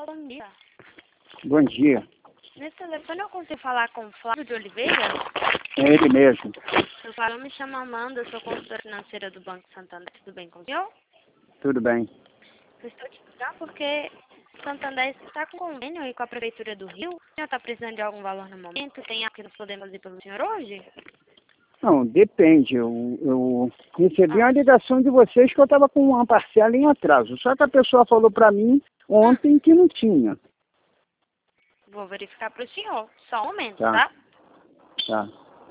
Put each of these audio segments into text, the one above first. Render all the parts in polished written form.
Olá, bom dia. Bom dia. Nesse telefone eu consigo falar com o Flávio de Oliveira? É ele mesmo. Seu Flávio, me chama Amanda, eu sou consultora financeira do Banco Santander. Tudo bem com o senhor? Tudo bem. Eu estou te ligando porque o Santander está com convênio aí com a Prefeitura do Rio. O senhor está precisando de algum valor no momento? Tem algo que nós podemos fazer pelo senhor hoje? Não, depende. Eu recebi uma ligação de vocês que eu estava com uma parcela em atraso. Só que a pessoa falou para mim ontem que não tinha. Vou verificar para o senhor. Só um momento, Tá. tá? Tá.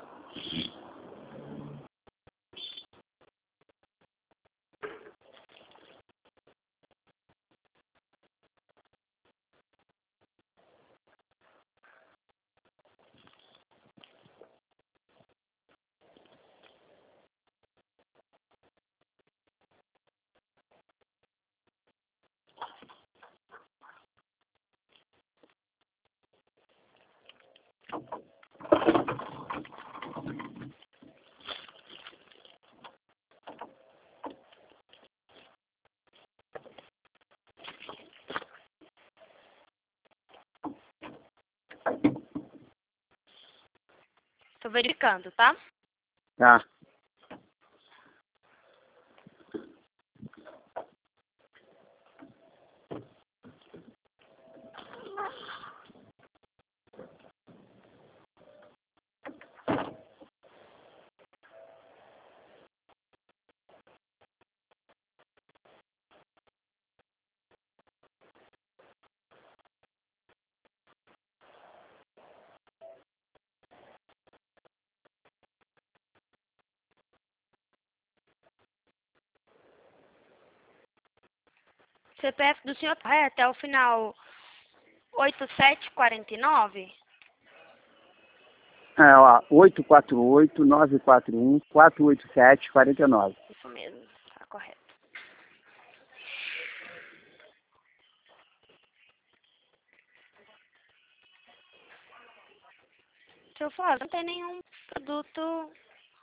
Estou verificando, tá? Tá. CPF do senhor é até o final 8749? É, ó, 848-941-487-49. Isso mesmo, tá correto. Seu Flávio, não tem nenhum produto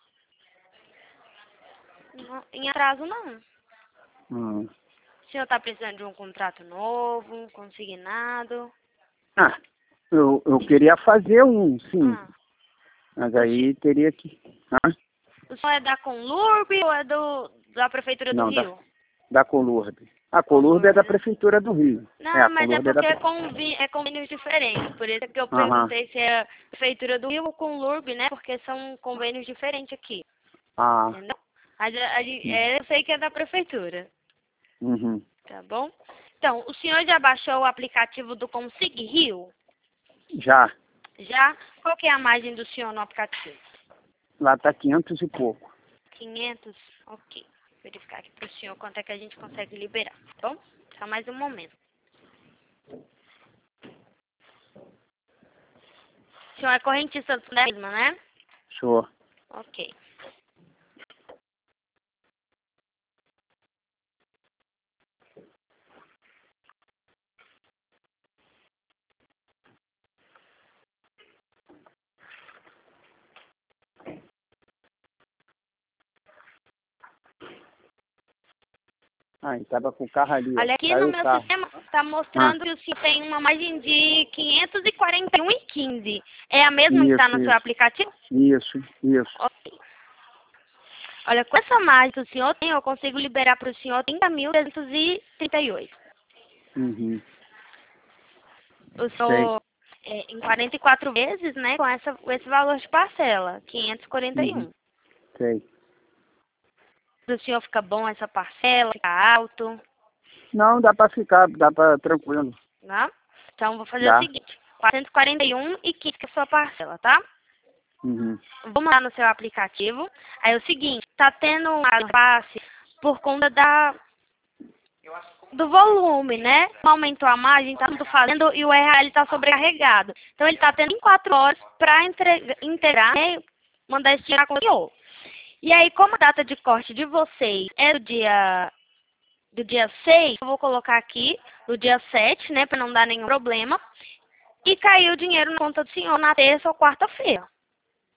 em atraso, não. Hum. O senhor está precisando de um contrato novo, um consignado? Ah, eu queria fazer um, sim. Ah, Mas aí teria que... Ah? o senhor é da Conlurb ou é da Prefeitura do Não, Rio? da Colurbe. A Colurbe é da Né? Prefeitura do Rio. Não, A mas é Colurbe é da... porque é convênios diferentes. Por isso que eu Aham. perguntei se é Prefeitura do Rio ou Conlurb, né? Porque são convênios diferentes aqui. Ah. Entendeu? Eu sei que é da Prefeitura. Uhum. Tá bom? Então, o senhor já baixou o aplicativo do Consig Rio? Já. Já? Qual que é a margem do senhor no aplicativo? Lá tá 500 e pouco. 500? Ok. Vou verificar aqui para o senhor quanto é que a gente consegue liberar, tá bom? Só mais um momento. O senhor é correntista do mesmo, né? Sou. Ok. Ah, e tava com o carro ali, ó. Olha, aqui Caiu no o meu carro. sistema está mostrando que o senhor tem uma margem de 541,15. É a mesma que está no seu aplicativo? Isso. Ok. Olha, com essa margem que o senhor tem, eu consigo liberar para o senhor 30.338. Uhum. O senhor, em 44 vezes, né, com esse valor de parcela, 541. Uhum. Sei. Para o senhor fica bom essa parcela, fica alto, Não, dá pra ficar, dá pra tranquilo. né? Então, vou fazer o Dá. seguinte, 441,15 que é a sua parcela, tá? Uhum. Vamos lá no seu aplicativo. Aí é o seguinte, tá tendo um passe por conta do volume, né? Aumentou a margem, tá tudo fazendo e o RL tá sobrecarregado. Então ele tá tendo em 4 horas para integrar, né? Mandar esse dinheiro com o senhor. E aí, como a data de corte de vocês é do dia 6, eu vou colocar aqui do dia 7, né? Para não dar nenhum problema. E caiu o dinheiro na conta do senhor na terça ou quarta-feira.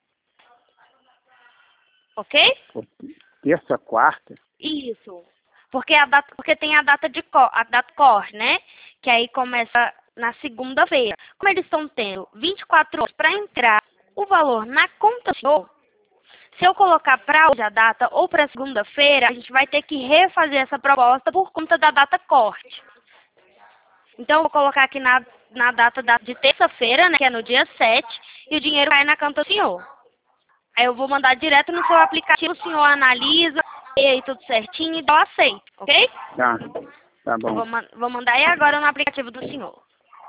Ok? Pô, terça, quarta? Isso. Porque tem a data a data corte, né? Que aí começa na segunda-feira. Como eles estão tendo 24 horas para entrar o valor na conta do senhor, se eu colocar para hoje a data ou para segunda-feira, a gente vai ter que refazer essa proposta por conta da data corte. Então, eu vou colocar aqui na data de terça-feira, né, que é no dia 7, e o dinheiro cai na conta do senhor. Aí eu vou mandar direto no seu aplicativo, o senhor analisa, e aí tudo certinho e dá o aceito, ok? Tá bom. Vou mandar aí agora no aplicativo do senhor.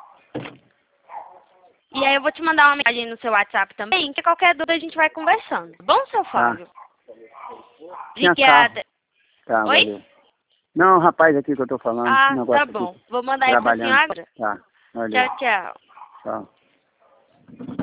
E aí eu vou te mandar uma mensagem no seu WhatsApp também, que qualquer dúvida a gente vai conversando. Tá bom, seu Flávio? Obrigada. Tá, Oi? valeu. Não, rapaz aqui que eu tô falando. Ah, tá Negócio bom. aqui, Vou mandar aí pro senhor agora. Tá, valeu. Tchau, tchau. Tchau.